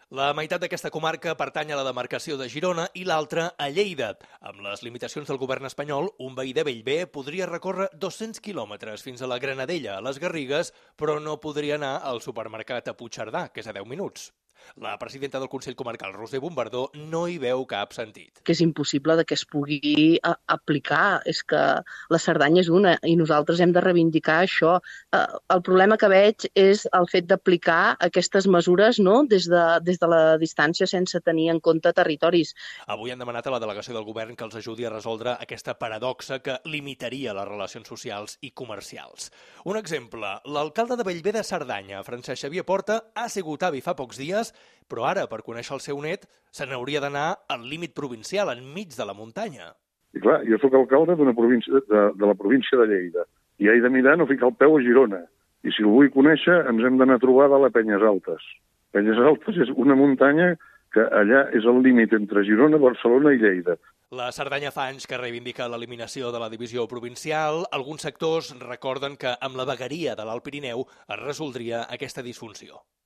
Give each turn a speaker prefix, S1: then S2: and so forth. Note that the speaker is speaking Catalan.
S1: La meitat d'aquesta comarca pertany a la demarcació de Girona i l'altra a Lleida. Amb les limitacions del govern espanyol, un veí de Bellver podria recórrer 200 quilòmetres fins a la Granadella, a les Garrigues, però no podria anar al supermercat a Puigcerdà, que és a 10 minuts. La presidenta del Consell Comarcal, Roser Bombardó, no hi veu cap sentit.
S2: Que és impossible de que es pugui aplicar. És que la Cerdanya és una i nosaltres hem de reivindicar això. El problema que veig és el fet d'aplicar aquestes mesures, no? des de la distància sense tenir en compte territoris.
S1: Avui han demanat a la delegació del govern que els ajudi a resoldre aquesta paradoxa que limitaria les relacions socials i comercials. Un exemple, l'alcalde de Bellver de Cerdanya, Francesc Xavier Porta, ha sigut avi fa pocs dies, però ara, per conèixer el seu net, se n'hauria d'anar al límit provincial, enmig de la muntanya.
S3: I clar, jo sóc alcalde d'una província, de la província de Lleida, i he de mirar no ficar el peu a Girona. I si el vull conèixer, ens hem d'anar a trobar de la Penyes Altes. Penyes Altes és una muntanya que allà és el límit entre Girona, Barcelona i Lleida.
S1: La Cerdanya fa anys que reivindica l'eliminació de la divisió provincial. Alguns sectors recorden que amb la vegueria de l'Alt Pirineu es resoldria aquesta disfunció.